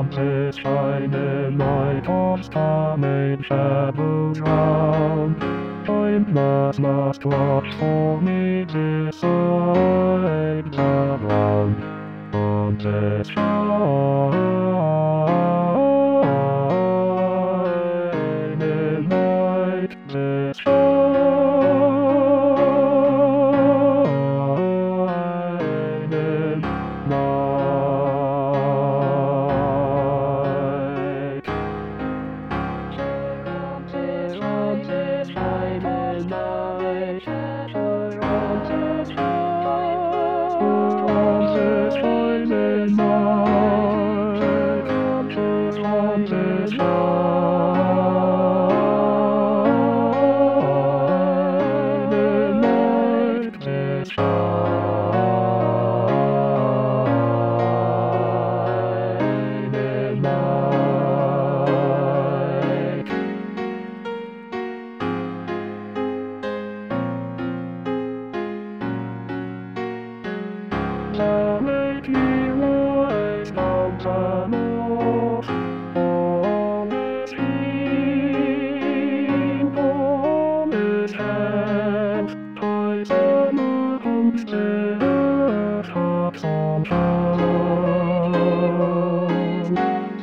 trumpets shining, light of coming, shadows round. Time must watch for me beside the ground. Trumpets shining, light this shining light. Trumpets shining light. Trumpets shining light. Trumpets shining light. This shining light. Make me rise from the north, all is heap, all is hand, ties on the homestead, tops on town.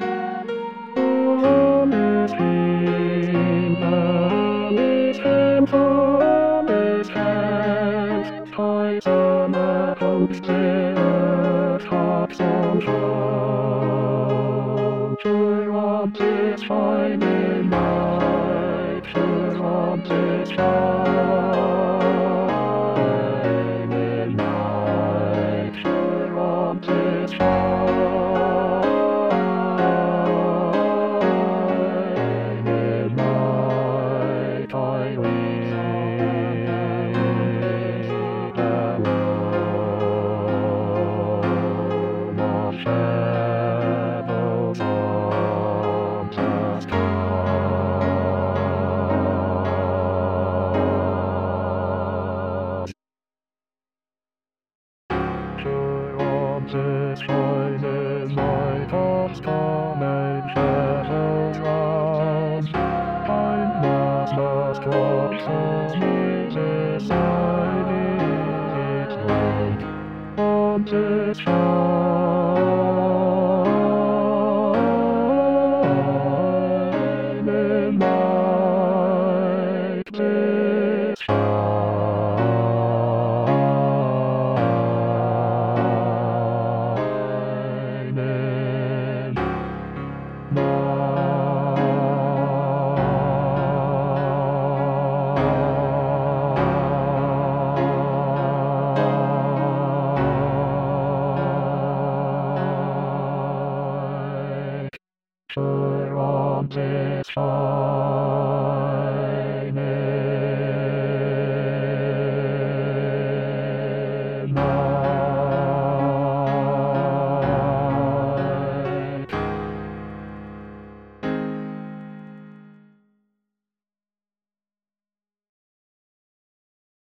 All is heap, all is hand, all is hand, ties on the homestead, tops on town. Trumpets shining light, trumpets shining light, trumpets shining light. I lead the roam of shadows on the stars. Trumpets shining light of storm and shadows round. Time must watch for me beside its ground. Trumpets shining light. This shining light. Trumpets shining.